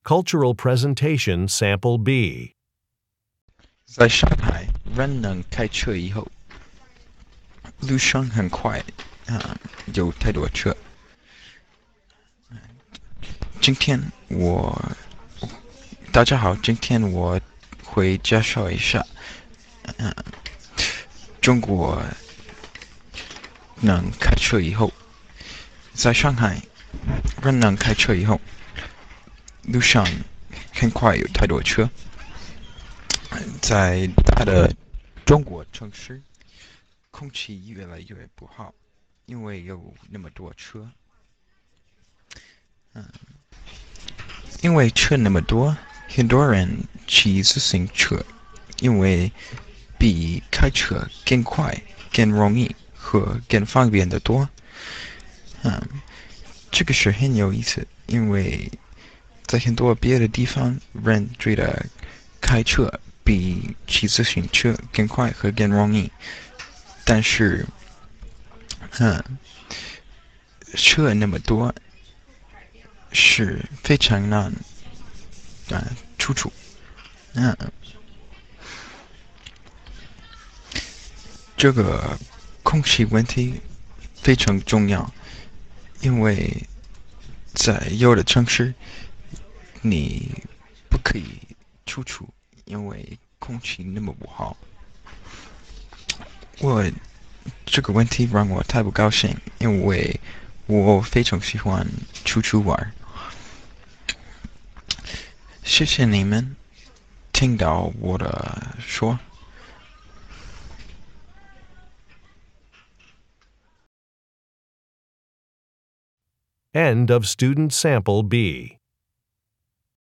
Cultural Presentation Sample B. 在上海，人能开车以后，路上很快，有太多车。大家好，今天我会介绍一下，中国能开车以后，在上海，人能开车以后，路上很快有太多车。在大的中国城市，空气越来越不好，因为有那么多车。因为车那么多，很多人骑自行车，因为比开车更快、更容易和更方便的多。这个是很有意思，因为在很多别的地方，人觉得开车比骑自行车更快和更容易，但是，车那么多是非常难出处。这个空气问题非常重要，因为在有的城市你不可以出处，因为空气那么不好。这个问题让我太不高兴，因为我非常喜欢出去玩。谢谢你们听到我的说。 End of Student Sample B.